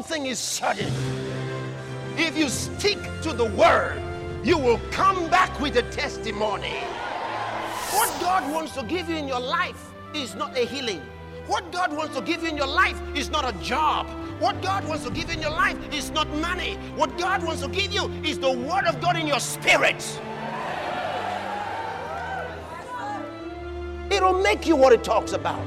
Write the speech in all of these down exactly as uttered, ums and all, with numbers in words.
something is sudden. If you stick to the word, you will come back with a testimony. What God wants to give you in your life is not a healing. What God wants to give you in your life is not a job. What God wants to give you in your life is not money. What God wants to give you is the word of God in your spirit. It'll make you what it talks about.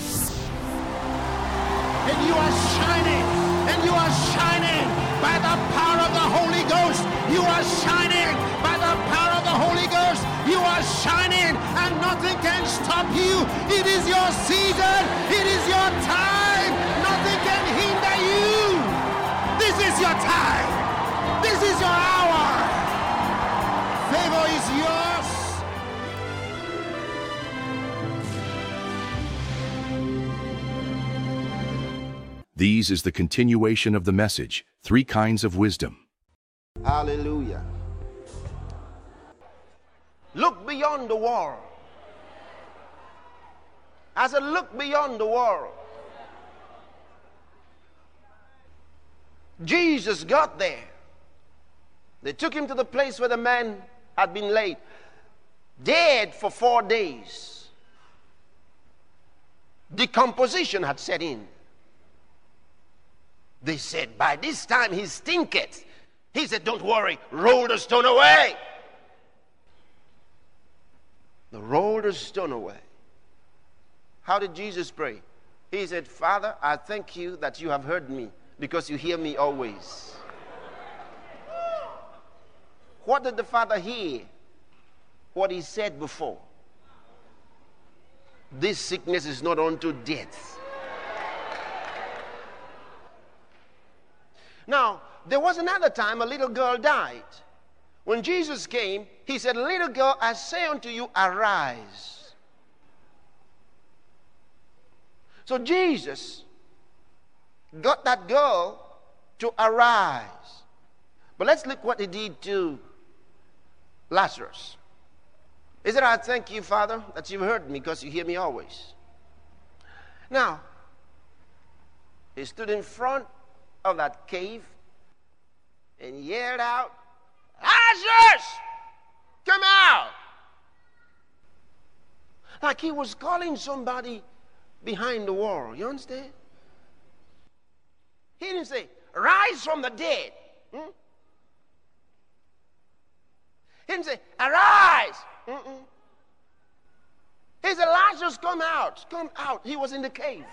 And you are shining, and you are shining by the power of the Holy Ghost. You are shining by the power of the Holy Ghost. You are shining, and nothing can stop you. It is your season. It is your time. Nothing can hinder you. This is your time. This is your hour. Favor is yours. These is the continuation of the message, Three Kinds of Wisdom. Hallelujah. Look beyond the world. I said, look beyond the world. Jesus got there. They took him to the place where the man had been laid, dead for four days. Decomposition had set in. They said, by this time he stinketh. He said, don't worry, roll the stone away. They rolled the stone away. How did Jesus pray? He said, Father, I thank you that you have heard me, because you hear me always. What did the Father hear? What he said before. This sickness is not unto death. Now, there was another time a little girl died. When Jesus came, he said, little girl, I say unto you, arise. So Jesus got that girl to arise. But let's look what he did to Lazarus. He said, I thank you, Father, that you've heard me, because you hear me always. Now, he stood in front of that cave and yelled out, Lazarus, come out. Like he was calling somebody behind the wall. You understand? He didn't say, rise from the dead. Hmm? He didn't say, arise. Mm-mm. He said, Lazarus, come out. Come out. He was in the cave.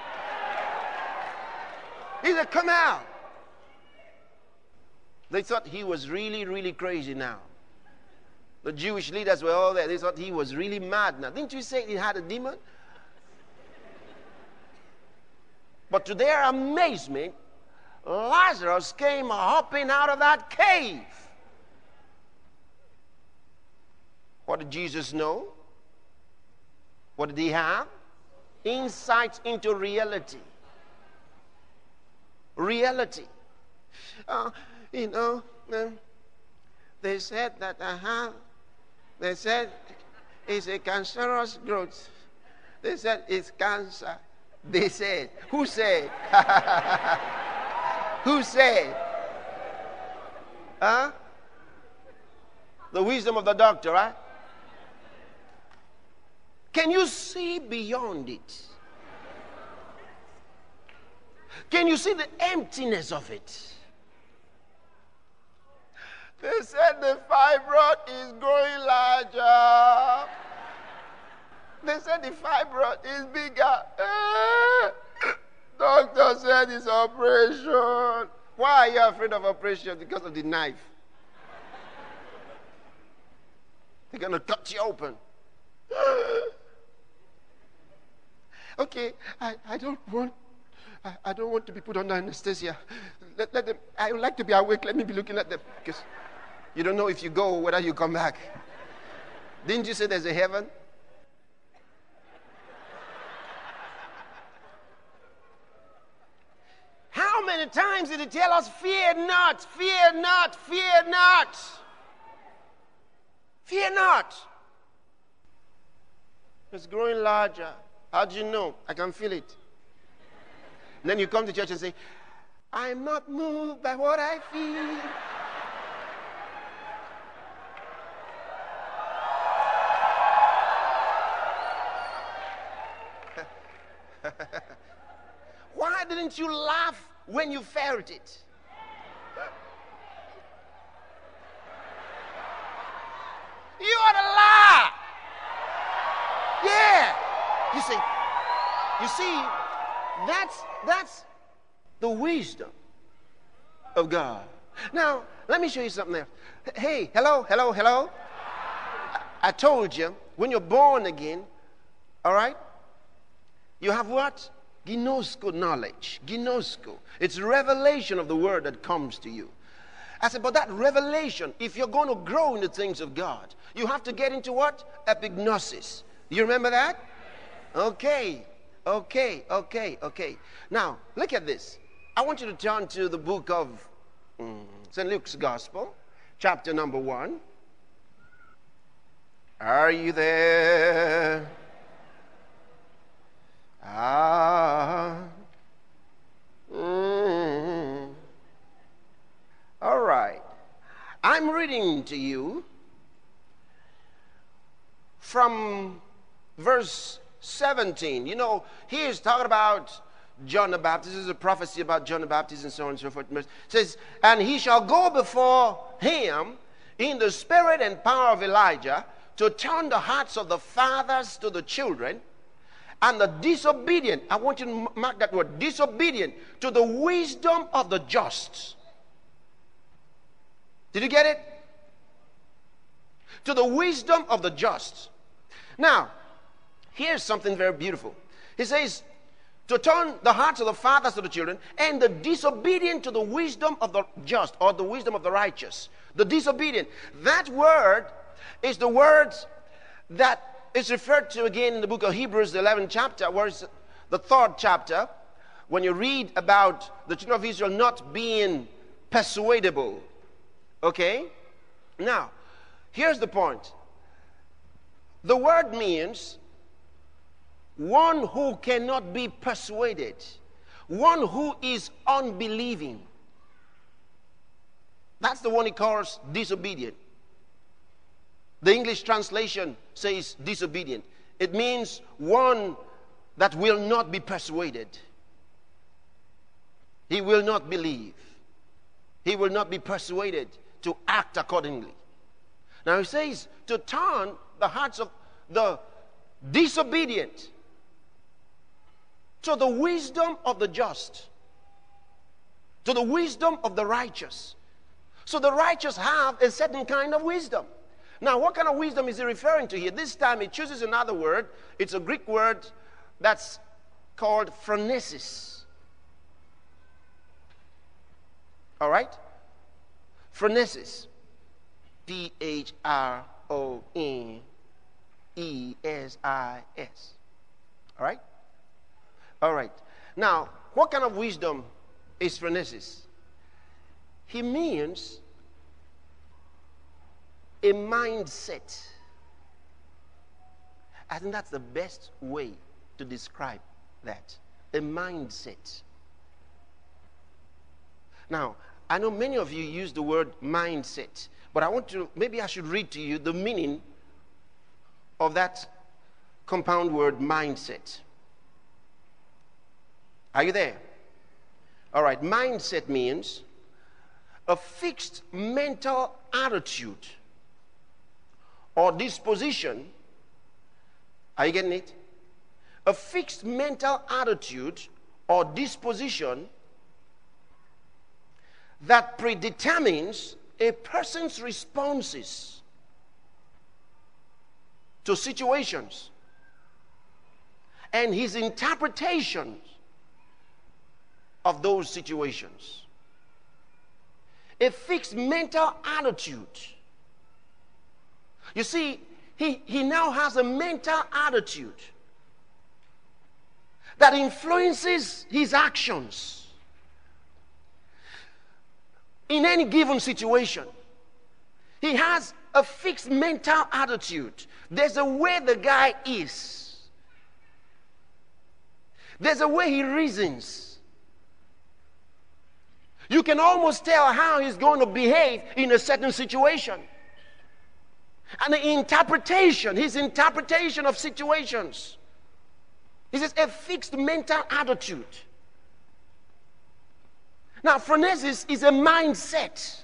He said, come out. They thought he was really, really crazy now. The Jewish leaders were all there. They thought he was really mad now. Didn't you say he had a demon? But to their amazement, Lazarus came hopping out of that cave. What did Jesus know? What did he have? Insight into reality. Reality. Uh, you know, um, they said that I have, they said it's a cancerous growth. They said it's cancer. They said, who said? Who said? Huh? The wisdom of the doctor, right? Can you see beyond it? Can you see the emptiness of it? They said the fibroid is growing larger. They said the fibroid is bigger. Eh, doctor said it's operation. Why are you afraid of operation? Because of the knife. They're going to cut you open. Okay, I, I don't want I, I don't want to be put under anesthesia. Let, let them, I would like to be awake. Let me be looking at them. Because you don't know if you go, whether you come back. Didn't you say there's a heaven? How many times did he tell us, fear not, fear not, fear not? Fear not. It's growing larger. How do you know? I can feel it. And then you come to church and say, I'm not moved by what I feel. Why didn't you laugh when you felt it? You ought to laugh. Yeah. You see, you see, that's that's the wisdom of God. Now, let me show you something else. Hey, hello, hello, hello. I, I told you, when you're born again, all right, you have what? Gnosko knowledge. Gnosko. It's revelation of the word that comes to you. I said, but that revelation, if you're going to grow in the things of God, you have to get into what? Epignosis. You remember that? Okay, okay, okay, okay. Now, look at this. I want you to turn to the book of um, Saint Luke's Gospel, chapter number one. Are you there? Ah. Mm. All right. I'm reading to you from verse seventeen. You know, he is talking about John the Baptist. This is a prophecy about John the Baptist and so on and so forth. It says, and he shall go before him in the spirit and power of Elijah to turn the hearts of the fathers to the children and the disobedient. I want you to mark that word, disobedient, to the wisdom of the just. Did you get it? To the wisdom of the just. Now, here's something very beautiful. He says, to turn the hearts of the fathers to the children, and the disobedient to the wisdom of the just, or the wisdom of the righteous. The disobedient. That word is the word that is referred to again in the book of Hebrews, the eleventh chapter, where it's the third chapter, when you read about the children of Israel not being persuadable. Okay? Now, here's the point. The word means one who cannot be persuaded, one who is unbelieving. That's the one he calls disobedient. The English translation says disobedient. It means one that will not be persuaded. He will not believe. He will not be persuaded to act accordingly. Now he says to turn the hearts of the disobedient to the wisdom of the just, to the wisdom of the righteous. So the righteous have a certain kind of wisdom. Now, what kind of wisdom is he referring to here? This time he chooses another word. It's a Greek word that's called phronesis. All right? Phronesis. P H R O N E S I S. All right? All right. Now, what kind of wisdom is phronesis? He means a mindset. I think that's the best way to describe that. A mindset. Now, I know many of you use the word mindset, but I want to, maybe I should read to you the meaning of that compound word mindset. Are you there? All right. Mindset means a fixed mental attitude or disposition. Are you getting it? A fixed mental attitude or disposition that predetermines a person's responses to situations and his interpretations of those situations. A fixed mental attitude. You see, he, he now has a mental attitude that influences his actions in any given situation. He has a fixed mental attitude. There's a way the guy is. There's a way he reasons. You can almost tell how he's going to behave in a certain situation. And the interpretation, his interpretation of situations. He says a fixed mental attitude. Now, phronesis is a mindset.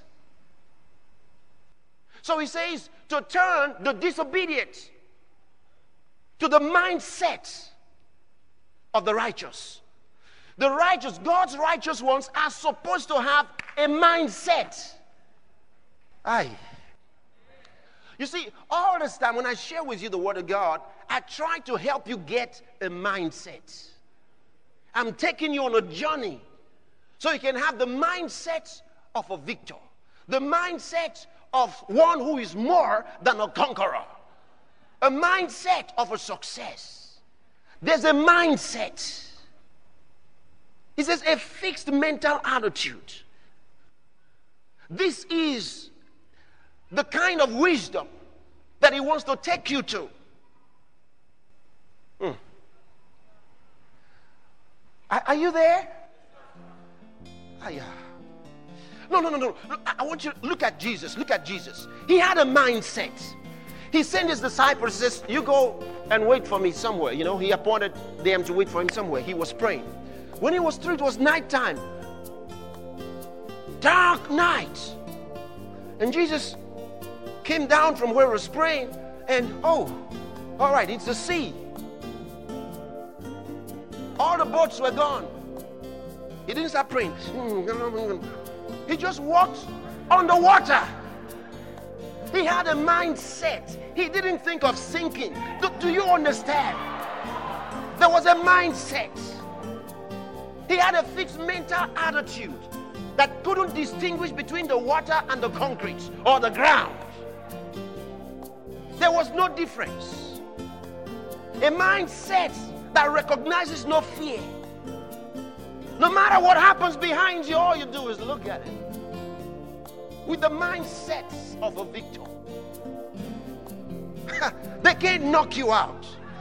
So he says to turn the disobedient to the mindset of the righteous. The righteous, God's righteous ones, are supposed to have a mindset. Aye. You see, all this time when I share with you the Word of God, I try to help you get a mindset. I'm taking you on a journey so you can have the mindset of a victor, the mindset of one who is more than a conqueror, a mindset of a success. There's a mindset. He says a fixed mental attitude. This is the kind of wisdom that he wants to take you to. Hmm. Are, are you there? Ah, yeah. No, no, no, no. Look, I want you to look at Jesus. Look at Jesus. He had a mindset. He sent his disciples, says, you go and wait for me somewhere. You know, he appointed them to wait for him somewhere. He was praying. When he was through, it was nighttime. Dark night. And Jesus came down from where he was praying, and oh, all right, it's the sea. All the boats were gone. He didn't start praying. He just walked on the water. He had a mindset. He didn't think of sinking. Do, do you understand? There was a mindset. He had a fixed mental attitude that couldn't distinguish between the water and the concrete or the ground. There was no difference. A mindset that recognizes no fear. No matter what happens behind you, all you do is look at it. With the mindset of a victor. They can't knock you out.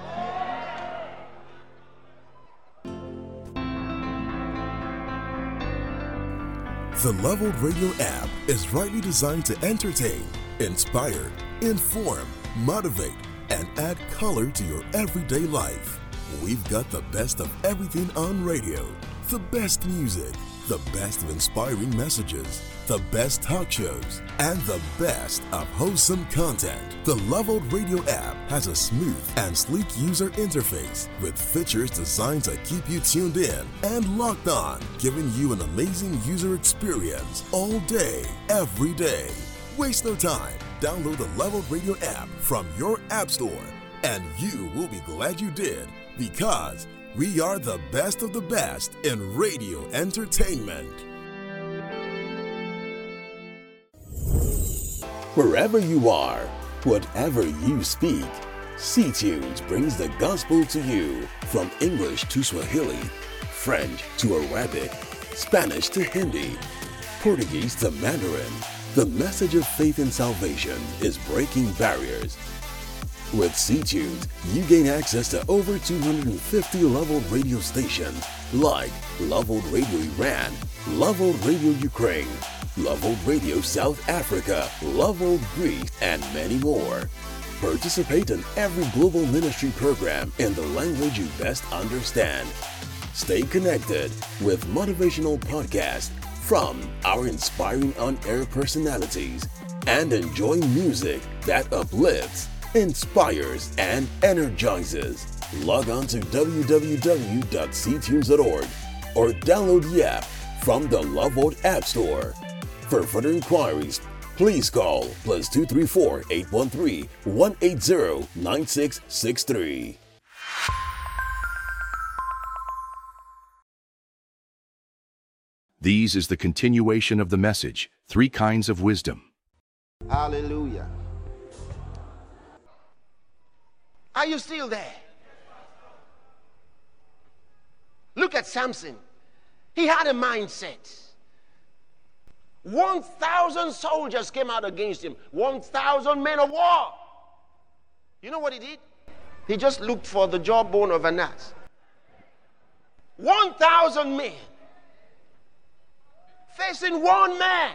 The Leveled Radio app is rightly designed to entertain, inspire, inform, motivate, and add color to your everyday life. We've got the best of everything on radio, the best music, the best of inspiring messages, the best talk shows, and the best of wholesome content. The Leveled Radio app has a smooth and sleek user interface with features designed to keep you tuned in and locked on, giving you an amazing user experience all day, every day. Waste no time. Download the Leveled Radio app from your app store, and you will be glad you did, because we are the best of the best in radio entertainment. Wherever you are, whatever you speak, C-Tunes brings the gospel to you. From English to Swahili, French to Arabic, Spanish to Hindi, Portuguese to Mandarin, the message of faith and salvation is breaking barriers. With C-Tunes, you gain access to over two hundred fifty Leveled radio stations like Leveled Radio Iran, Leveled Radio Ukraine, Leveled Radio South Africa, Leveled Greece, and many more. Participate in every global ministry program in the language you best understand. Stay connected with motivational podcasts from our inspiring on-air personalities, and enjoy music that uplifts, inspires, and energizes. Log on to w w w dot c tunes dot org or download the app from the Leveled App Store. For further inquiries, please call plus two three four, eight one three, one eight zero, nine six six three. These is the continuation of the message, Three Kinds of Wisdom. Hallelujah. Are you still there? Look at Samson. He had a mindset. One thousand soldiers came out against him. One thousand men of war. You know what he did? He just looked for the jawbone of an ass. One thousand men face raising one man.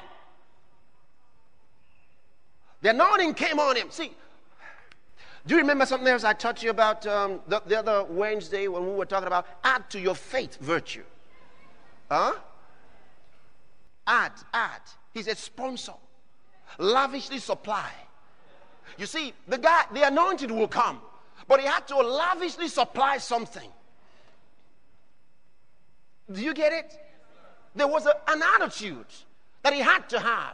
The anointing came on him. See, do you remember something else I taught you about um, the, the other Wednesday when we were talking about add to your faith virtue? Huh? Add, add. He said sponsor. Lavishly supply. You see, the guy, the anointed will come, but he had to lavishly supply something. Do you get it? There was a, an attitude that he had to have.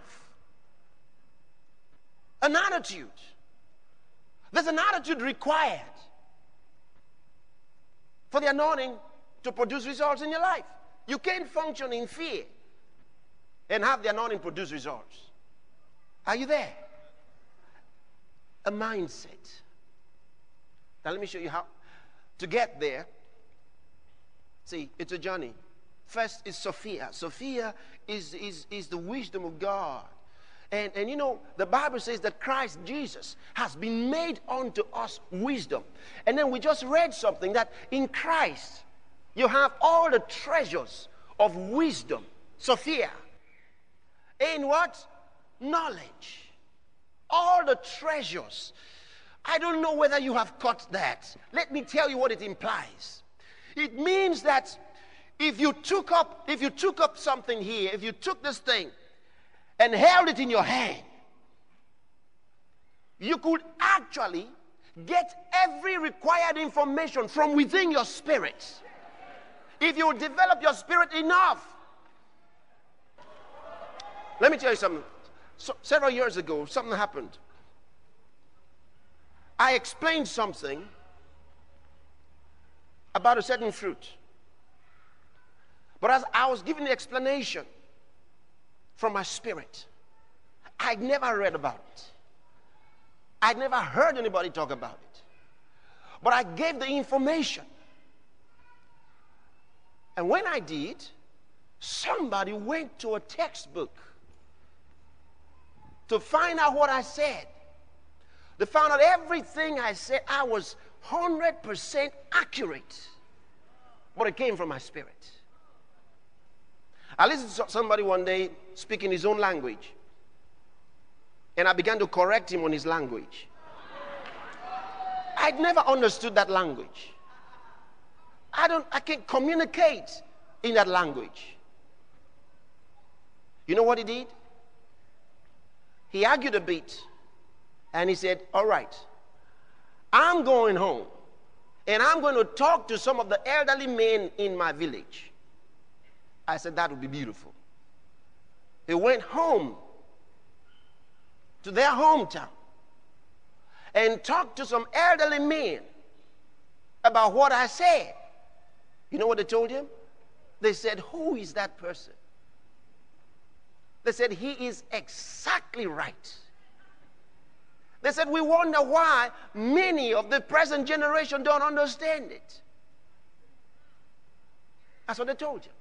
An attitude. There's an attitude required for the anointing to produce results in your life. You can't function in fear and have the anointing produce results. Are you there? A mindset. Now let me show you how to get there. See, it's a journey. First is Sophia. Sophia is, is, is the wisdom of God. And, and you know, the Bible says that Christ Jesus has been made unto us wisdom. And then we just read something that in Christ you have all the treasures of wisdom. Sophia. In what? Knowledge. All the treasures. I don't know whether you have caught that. Let me tell you what it implies. It means that if you took up, if you took up something here, if you took this thing and held it in your hand, you could actually get every required information from within your spirit. If you develop your spirit enough. Let me tell you something. So, several years ago, something happened. I explained something about a certain fruit. But as I was giving the explanation from my spirit, I'd never read about it. I'd never heard anybody talk about it. But I gave the information. And when I did, somebody went to a textbook to find out what I said. They found out everything I said, I was one hundred percent accurate. But it came from my spirit. I listened to somebody one day speaking his own language. And I began to correct him on his language. I'd never understood that language. I don't, I can't communicate in that language. You know what he did? He argued a bit. And he said, all right, I'm going home. And I'm going to talk to some of the elderly men in my village. I said, that would be beautiful. He went home to their hometown and talked to some elderly men about what I said. You know what they told him? They said, who is that person? They said, he is exactly right. They said, we wonder why many of the present generation don't understand it. That's what they told you.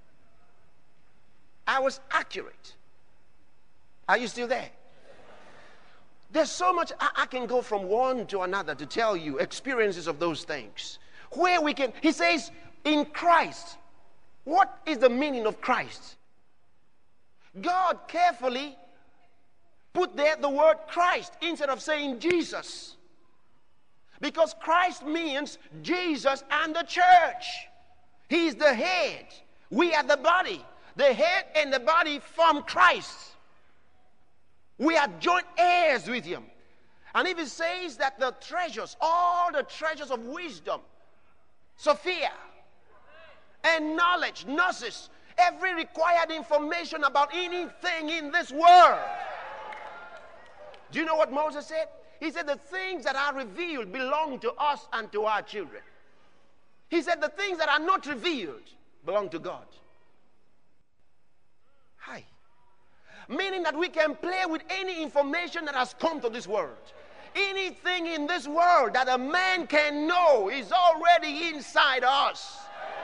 I was accurate. Are you still there? There's so much I, I can go from one to another to tell you experiences of those things. Where we can, he says, in Christ. What is the meaning of Christ? God carefully put there the word Christ instead of saying Jesus. Because Christ means Jesus and the church. He is the head. We are the body. The head and the body form Christ. We are joint heirs with him. And if it says that the treasures, all the treasures of wisdom, Sophia, and knowledge, gnosis, every required information about anything in this world. Do you know what Moses said? He said the things that are revealed belong to us and to our children. He said the things that are not revealed belong to God. Hi. Meaning that we can play with any information that has come to this world. Anything in this world that a man can know is already inside us.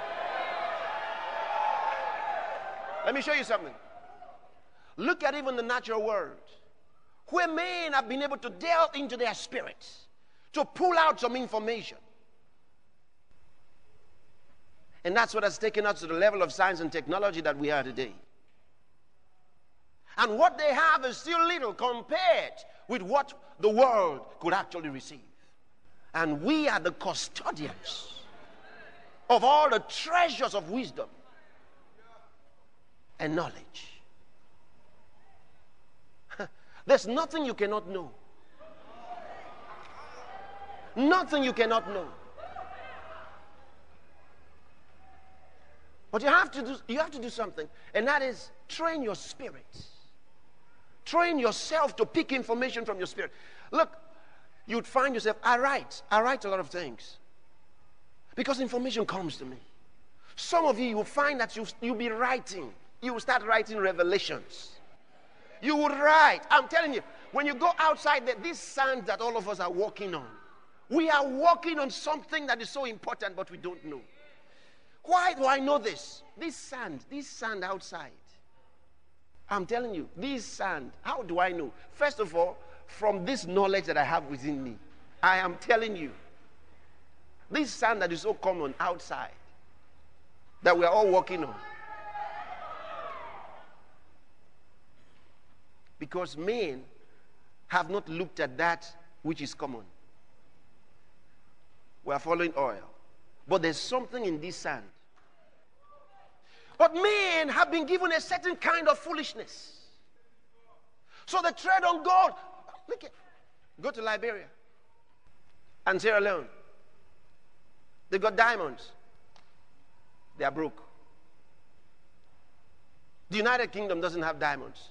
Let me show you something. Look at even the natural world, where men have been able to delve into their spirits to pull out some information. And that's what has taken us to the level of science and technology that we are today. And what they have is still little compared with what the world could actually receive. And we are the custodians of all the treasures of wisdom and knowledge. There's nothing you cannot know. Nothing you cannot know. But you have to do, you have to do something, and that is train your spirit. Train yourself to pick information from your spirit. Look, you'd find yourself, I write. I write a lot of things. Because information comes to me. Some of you, you will find that you, you'll be writing. You will start writing revelations. You will write. I'm telling you, when you go outside, the, this sand that all of us are walking on, we are walking on something that is so important, but we don't know. Why do I know this? This sand, this sand outside. I'm telling you, this sand, how do I know? First of all, from this knowledge that I have within me, I am telling you, this sand that is so common outside, that we are all walking on. Because men have not looked at that which is common. We are following oil. But there's something in this sand. But men have been given a certain kind of foolishness. So they tread on gold. Look at, go to Liberia and Sierra Leone. They got diamonds. They are broke. The United Kingdom doesn't have diamonds.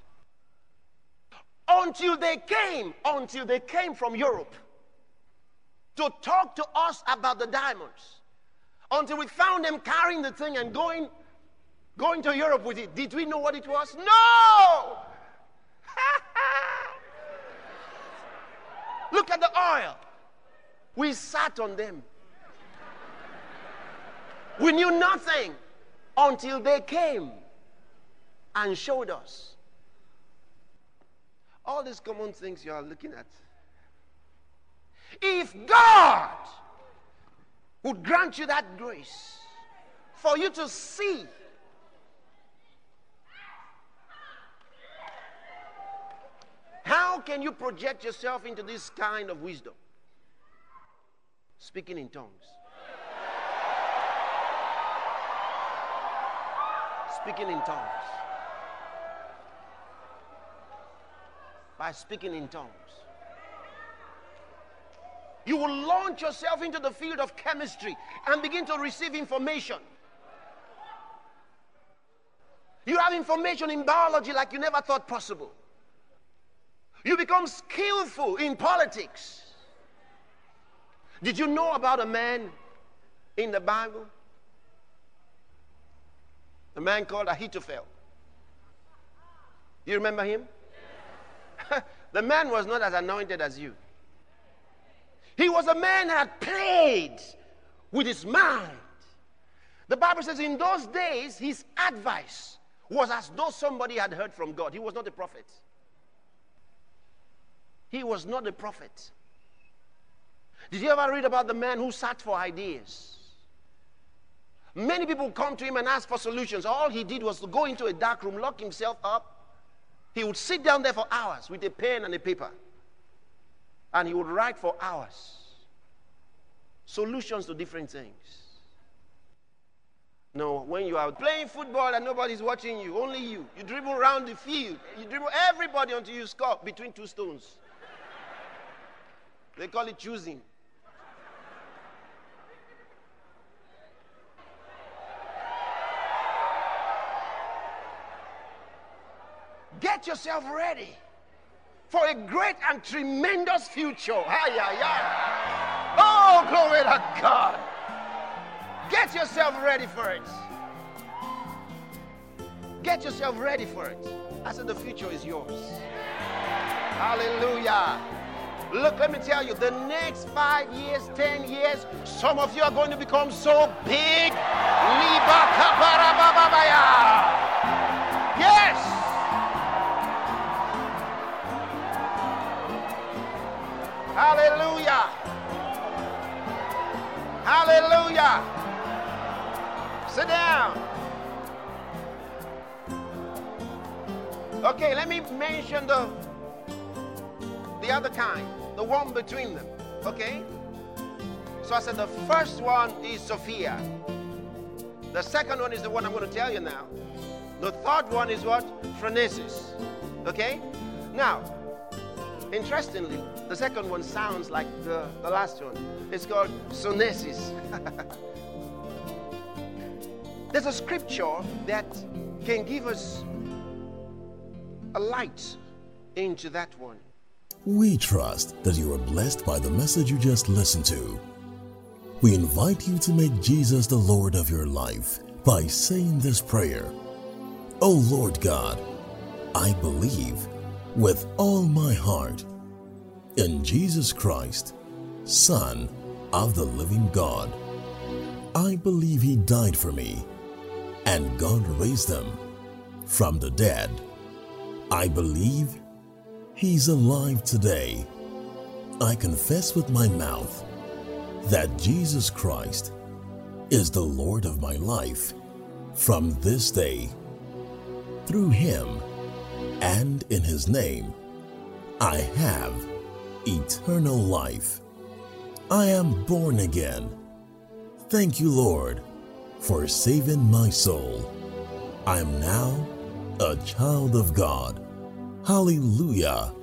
Until they came, until they came from Europe to talk to us about the diamonds. Until we found them carrying the thing and going, going to Europe with it. Did we know what it was? No! Look at the oil. We sat on them. We knew nothing until they came and showed us. All these common things you are looking at. If God would grant you that grace for you to see how can you project yourself into this kind of wisdom? Speaking in tongues. Speaking in tongues. By speaking in tongues. You will launch yourself into the field of chemistry and begin to receive information. You have information in biology like you never thought possible. You become skillful in politics. Did you know about a man in the Bible? A man called Ahithophel. You remember him? The man was not as anointed as you. He was a man that had played with his mind. The Bible says in those days, his advice was as though somebody had heard from God. He was not a prophet. He was not a prophet. Did you ever read about the man who sat for ideas? Many people come to him and ask for solutions. All he did was to go into a dark room, lock himself up. He would sit down there for hours with a pen and a paper. And he would write for hours. Solutions to different things. No, when you are playing football and nobody's watching you, only you. You dribble around the field. You dribble everybody until you score between two stones. They call it choosing. Get yourself ready for a great and tremendous future. Hi, hi, hi. Oh, glory to God. Get yourself ready for it. Get yourself ready for it. I said the future is yours. Hallelujah. Look, let me tell you, the next five years, ten years, some of you are going to become so big. Yes. Hallelujah. Hallelujah. Sit down. Okay, let me mention the the other kind, the one between them. Okay? So I said the first one is Sophia. The second one is the one I'm going to tell you now. The third one is what? Phronesis. Okay? Now, interestingly, the second one sounds like the, the last one. It's called Sonesis. There's a scripture that can give us a light into that one. We trust that you are blessed by the message you just listened to. We invite you to make Jesus the Lord of your life by saying this prayer. O Lord God, I believe with all my heart in Jesus Christ, Son of the living God. I believe He died for me and God raised Him from the dead. I believe He's alive today. I confess with my mouth that Jesus Christ is the Lord of my life from this day. Through Him and in His name, I have eternal life. I am born again. Thank you, Lord, for saving my soul. I am now a child of God. Hallelujah.